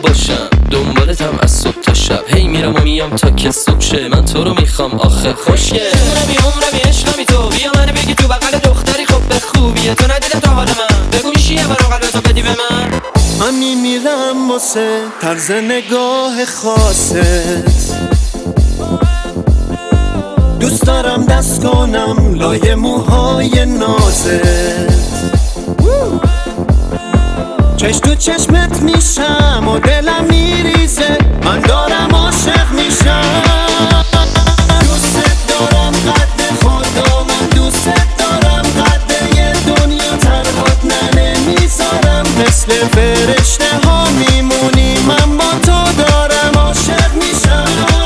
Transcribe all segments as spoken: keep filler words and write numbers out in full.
باشم، دنبالتم از صبح تا شب، هی میرم و میام تا که صبح شه. من تو رو میخوام آخه خوشگل، عمرمی عمرمی عشقمی تو، بیا منو بگی تو بغل دختری خب به خوبیه، تو ندیدم تا حال من، بگو میشی یه بار قلبتو بدی به من. من میمیرم واسه طرز نگاه خاصت، دوست دارم دست کنم لای موهای نازت، چش تو چشمت میشم و دلم میریزه، من دارم عاشق میشم. دوست دارم قد خدا، من دوست دارم قد یه دنیا، تنهات نه نمیذارم، مثل فرشته ها میمونی، من با تو دارم عاشق میشم.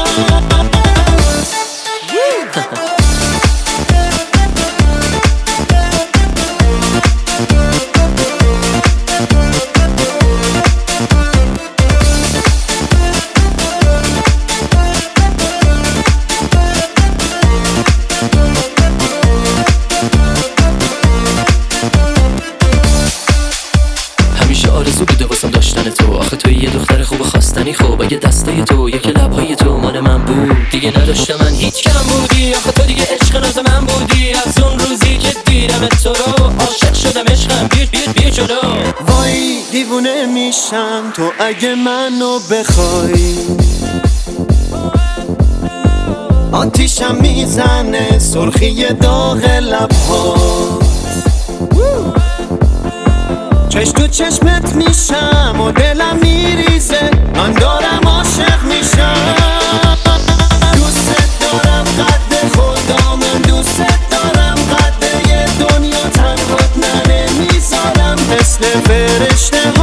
آرزو بوده واسم داشتن تو، آخه توی یه دختر خوب خواستنی، خب اگه دستای تو یکی لبهای تو مال من بود، دیگه نداشته من هیچ کم بودی، آخه تو دیگه عشق ناز من بودی، از اون روزی که دیدم تو رو عاشق شدم، عشقم بیر بیر بیر جلو. وای دیوونه میشم تو اگه منو بخوای، آتیشم میزنه سرخی داغ لبهات، چش تو چشمت میشم و دلم میریزه، من دارم عاشق میشم. دوست دارم قد خدا، من دوست دارم قد یه دنیا، تنهات نه نمیذارم، مثل فرشته